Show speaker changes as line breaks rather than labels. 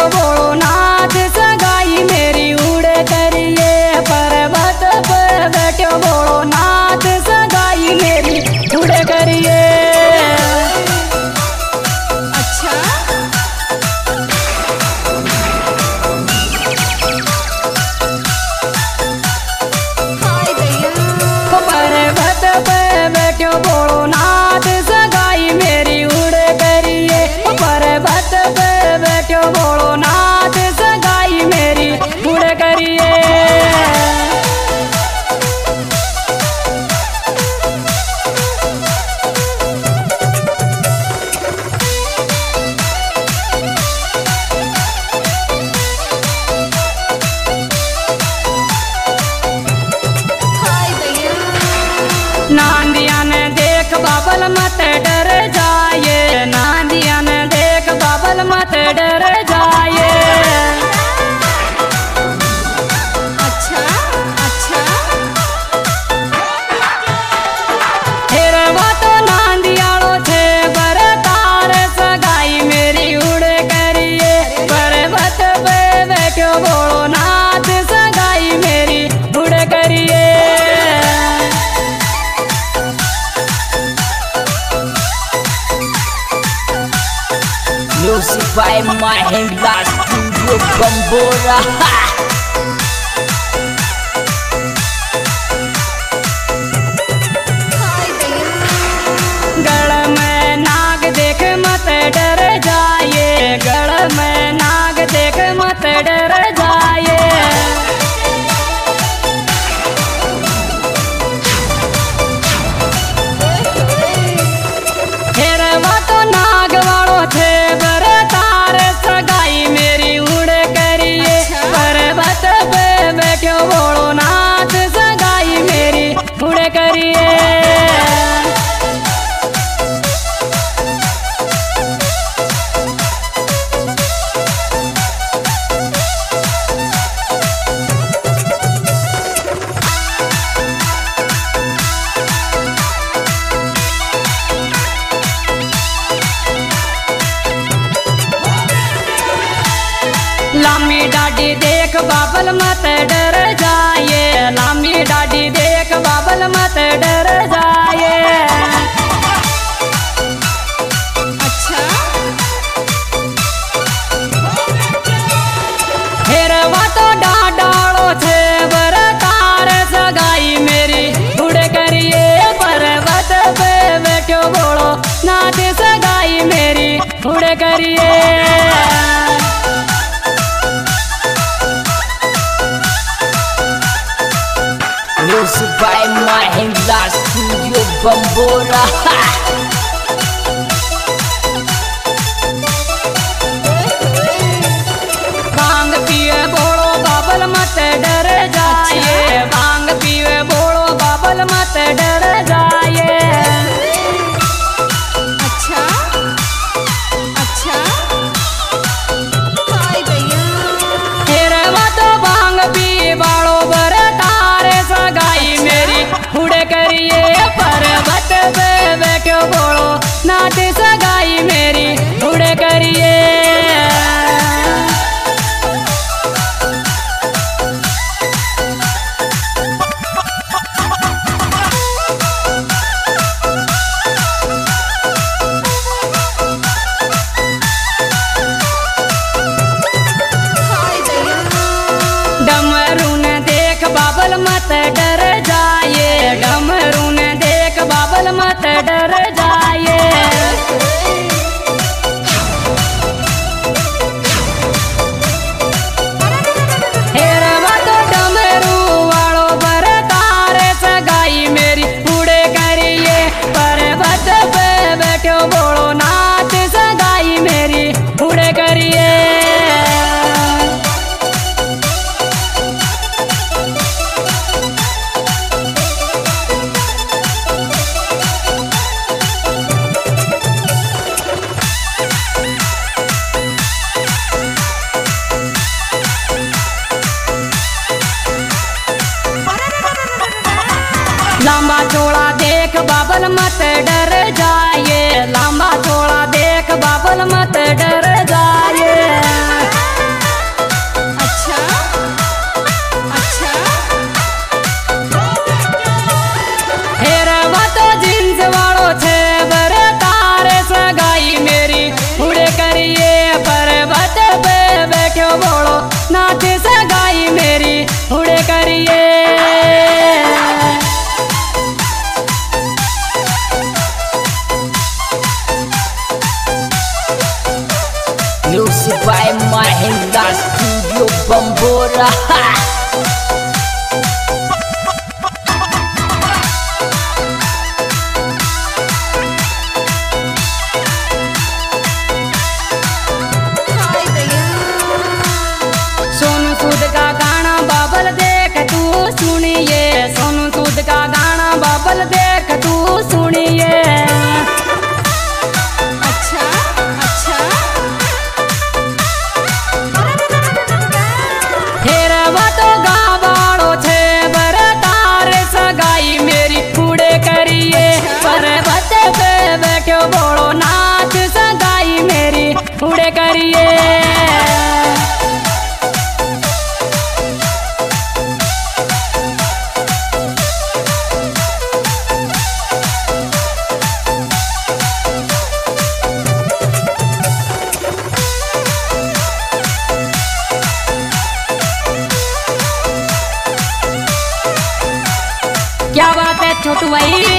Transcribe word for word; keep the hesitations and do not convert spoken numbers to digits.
बोलो नाथ सगाई मेरी उड़ करिए पर्वत पे बैठो बोलो नाथ सगाई मेरी उड़ करिए।
अच्छा हाय दैया
पर्वत पे बैठो बोलो नाथ सगाई मेरी उड़ करिए पर्वत पे बैठो बोलो नाथ सगाई मेरी उड़ करिए।
हाय दैया
नांदिया ने देख बाबल मत डर जाए नांदिया ने देख बाबल मत डर जाए।
अच्छा अच्छा
हेरवा तो नांदियालो थे बर तार सगाई मेरी उड़ करिए पर्वत पे बैठो बोलो नाथ सगाई मेरी उड़ करिए।
Music by Mahindra Studio Bambora.
हाय दैया
गड़ में नाग देख मत डर जाए गड़ में नाग देख मत डर जाए। हेरवा तो नाग वालो थे बर तार सगाई मेरी उड़ करिए पर्वत पे बैठो बोलो नाथ सगाई मेरी उड़ करिए। लामी डाडी देख बाबल मत डर जाए लामी डाडी देख बाबल मत डर जाए।
अच्छा
हेरवा तो डाडालो थे बर तार सगाई मेरी उड़ करिए पर्वत पे बैठो बोलो नाथ सगाई मेरी उड़ करिए।
Music by Mahindra Studio Bambora.
भांग पिए बोलो बाबल मत डर जाए भांग पिए बोलो बाबल मत डर जाए।
अच्छा अच्छा हाय दैया
हेरवा तो भांग पी बाड़ो बर तार सगाई मेरी उड़ करिए पर्वत पे बैठो बोलो नाथ सगाई मेरी उड़ करिए।
हाय दैया
डमरू ने देख बाबल मत डर जाए डमरू ने देख बाबल मत डर जाए। हेरवा तो डमरू वालो बर तार सगाई मेरी उड़ करिए पर्वत पे बैठो बोलो नाथ सगाई मेरी उड़ करिए। लंबा चौड़ा देख बाबल मत डर जाए लंबा चौड़ा देख बाबल मत डर जाए।
स्टूडियो बम्बोरा।
हाय दैया
सोनू सूद का गाना बाबल देख तू सुनिए, सोनू सूद का गाना बाबल देख तू सुनिए।
अच्छा अच्छा
हेरवा तो गावाड़ो छे बरतार सगाई मेरी कूड़े करिए, पर्वत पे बैठो बोलो नाच सगाई मेरी कूड़े करिए। क्या बात है छोटू भाई,